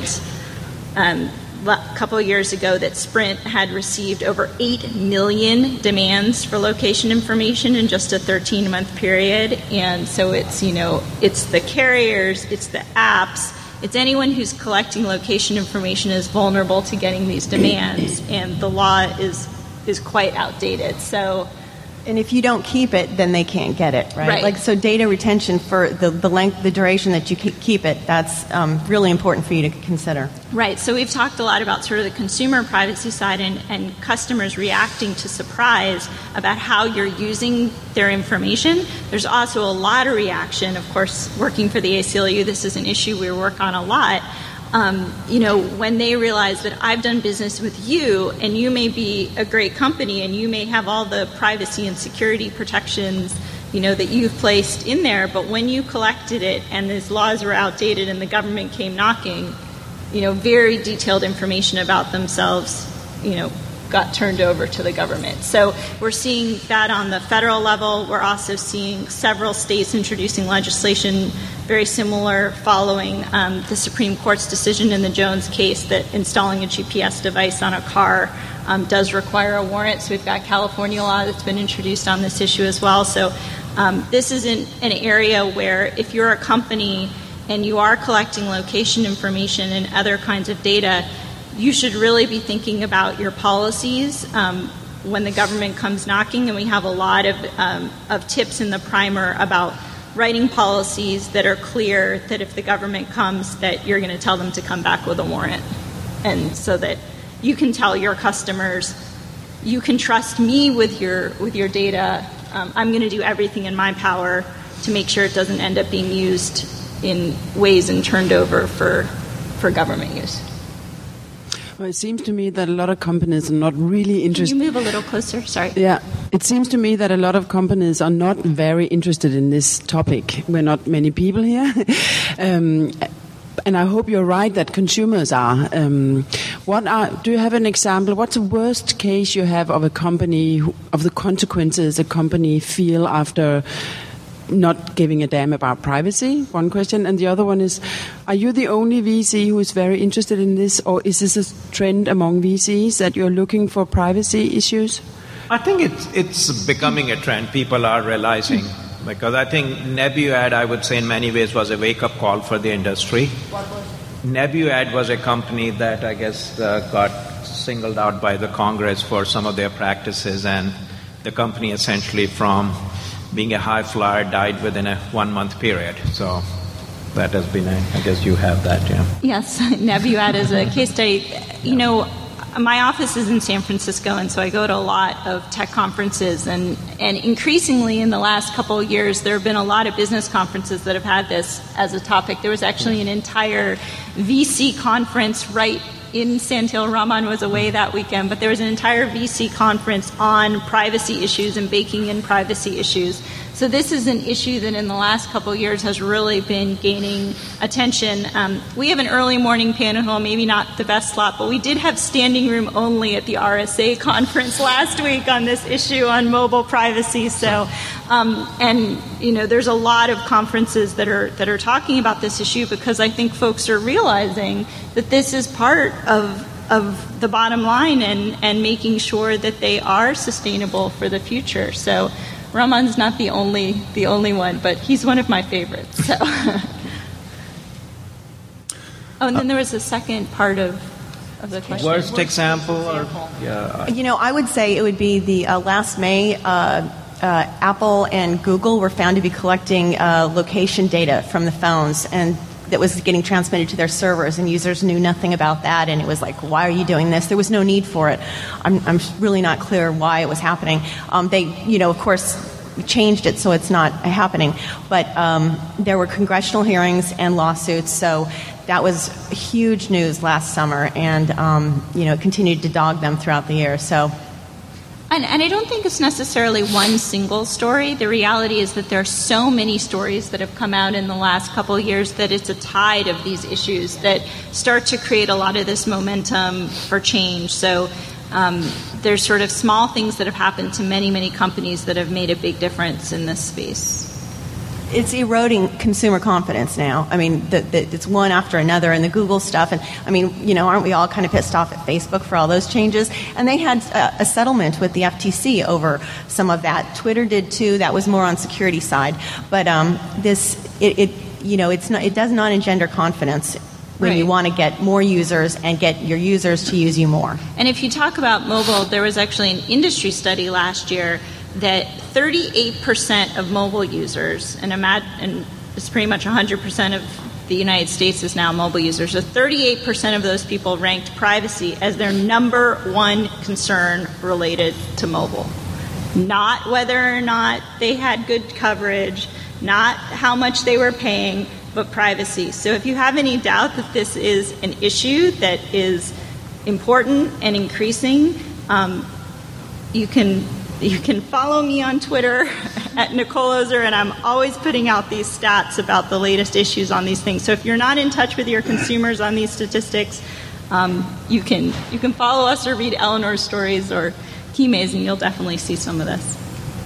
a couple of years ago that Sprint had received over 8 million demands for location information in just a 13-month period. And so it's the carriers, it's the apps, it's anyone who's collecting location information is vulnerable to getting these demands, and the law is quite outdated. So, and if you don't keep it, then they can't get it, right? Like, so data retention for the duration that you keep it, that's really important for you to consider. Right. So we've talked a lot about sort of the consumer privacy side and customers reacting to surprise about how you're using their information. There's also a lot of reaction. Of course, working for the ACLU, this is an issue we work on a lot. When they realize that I've done business with you and you may be a great company and you may have all the privacy and security protections, that you've placed in there, but when you collected it and these laws were outdated and the government came knocking, very detailed information about themselves, got turned over to the government. So we're seeing that on the federal level. We're also seeing several states introducing legislation very similar following the Supreme Court's decision in the Jones case that installing a GPS device on a car does require a warrant. So we've got California law that's been introduced on this issue as well. So this is an area where if you're a company and you are collecting location information and other kinds of data, you should really be thinking about your policies when the government comes knocking, and we have a lot of tips in the primer about writing policies that are clear that if the government comes, that you're going to tell them to come back with a warrant, and so that you can tell your customers, you can trust me with your data. I'm going to do everything in my power to make sure it doesn't end up being used in ways and turned over for government use. Well, it seems to me that a lot of companies are not really interested. Can you move a little closer? Sorry. Yeah. It seems to me that a lot of companies are not very interested in this topic. We're not many people here. And I hope you're right that consumers are. Do you have an example? What's the worst case you have of a company, of the consequences a company feel after not giving a damn about privacy? One question. And the other one is, are you the only VC who is very interested in this, or is this a trend among VCs that you're looking for privacy issues? I think it's becoming a trend. People are realizing, because I think Nebuad, I would say in many ways, was a wake-up call for the industry. What was? Nebuad was a company that I guess got singled out by the Congress for some of their practices, and the company essentially from being a high flyer died within a 1-month period. So that has been I guess you have that, yeah. Yes, Nebuad is a case study. My office is in San Francisco, and so I go to a lot of tech conferences, and increasingly in the last couple of years, there have been a lot of business conferences that have had this as a topic. There was actually an entire VC conference right in Santil. Raman was away that weekend, but there was an entire VC conference on privacy issues and baking in privacy issues. So this is an issue that in the last couple of years has really been gaining attention. We have an early morning panel, maybe not the best slot, but we did have standing room only at the RSA conference last week on this issue on mobile privacy. So, there's a lot of conferences that are talking about this issue, because I think folks are realizing that this is part of the bottom line and making sure that they are sustainable for the future. So Raman's not the only one, but he's one of my favorites. So. And then there was a second part of the question. Worst example? I would say it would be the last May, Apple and Google were found to be collecting location data from the phones, and that was getting transmitted to their servers, and users knew nothing about that, and it was like, why are you doing this? There was no need for it. I'm really not clear why it was happening. They, of course, changed it so it's not happening, but there were congressional hearings and lawsuits, so that was huge news last summer, and it continued to dog them throughout the year. So. And I don't think it's necessarily one single story. The reality is that there are so many stories that have come out in the last couple of years that it's a tide of these issues that start to create a lot of this momentum for change. So there's sort of small things that have happened to many, many companies that have made a big difference in this space. It's eroding consumer confidence now. I mean, it's one after another, and the Google stuff. And I mean, aren't we all kind of pissed off at Facebook for all those changes? And they had a settlement with the FTC over some of that. Twitter did too. That was more on security side. But it does not engender confidence when you want to get more users and get your users to use you more. And if you talk about mobile, there was actually an industry study last year that 38% of mobile users, and it's pretty much 100% of the United States is now mobile users, so 38% of those people ranked privacy as their number one concern related to mobile. Not whether or not they had good coverage, not how much they were paying, but privacy. So if you have any doubt that this is an issue that is important and increasing, you can follow me on Twitter at Nicole Ozer, and I'm always putting out these stats about the latest issues on these things. So if you're not in touch with your consumers on these statistics, you can follow us or read Eleanor's stories or Kime's, and you'll definitely see some of this.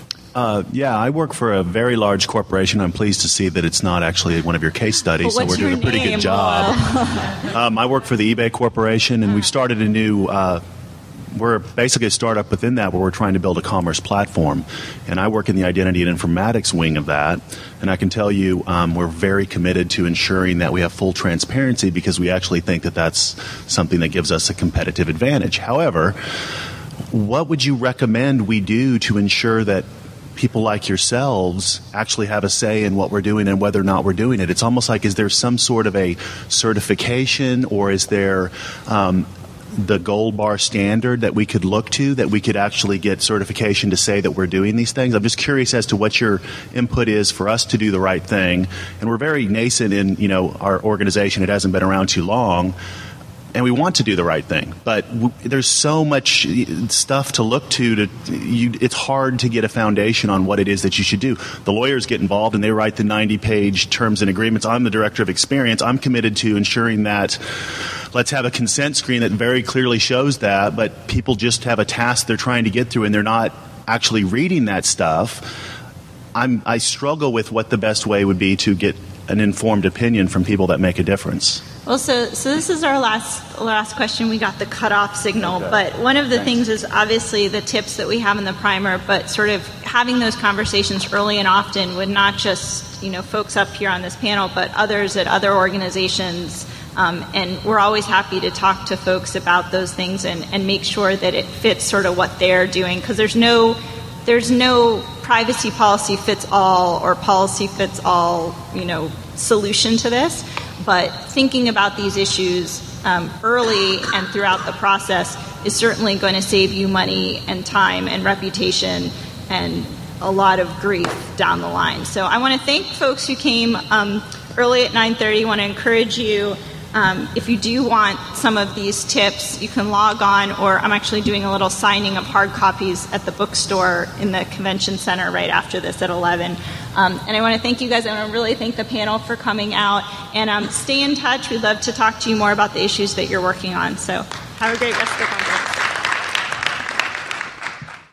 I work for a very large corporation. I'm pleased to see that it's not actually one of your case studies, so we're doing a pretty good job. I work for the eBay Corporation, and we've started a new... we're basically a startup within that where we're trying to build a commerce platform. And I work in the identity and informatics wing of that. And I can tell you we're very committed to ensuring that we have full transparency because we actually think that that's something that gives us a competitive advantage. However, what would you recommend we do to ensure that people like yourselves actually have a say in what we're doing and whether or not we're doing it? It's almost like, is there some sort of a certification, or is there the gold bar standard that we could look to, that we could actually get certification to say that we're doing these things? I'm just curious as to what your input is for us to do the right thing. And we're very nascent in, our organization. It hasn't been around too long. And we want to do the right thing, but there's so much stuff to look to. It's hard to get a foundation on what it is that you should do. The lawyers get involved and they write the 90-page terms and agreements. I'm the director of experience. I'm committed to ensuring that let's have a consent screen that very clearly shows that, but people just have a task they're trying to get through and they're not actually reading that stuff. I struggle with what the best way would be to get an informed opinion from people that make a difference. Well, so this is our last question. We got the cutoff signal, okay. But one of the things is obviously the tips that we have in the primer, but sort of having those conversations early and often with not just folks up here on this panel, but others at other organizations. And we're always happy to talk to folks about those things and make sure that it fits sort of what they're doing, because there's no privacy policy fits all or policy fits all solution to this. But thinking about these issues early and throughout the process is certainly going to save you money and time and reputation and a lot of grief down the line. So I want to thank folks who came early at 9:30. I want to encourage you, if you do want some of these tips, you can log on, or I'm actually doing a little signing of hard copies at the bookstore in the convention center right after this at 11. And I want to thank you guys. I want to really thank the panel for coming out. And stay in touch. We'd love to talk to you more about the issues that you're working on. So have a great rest of the conference.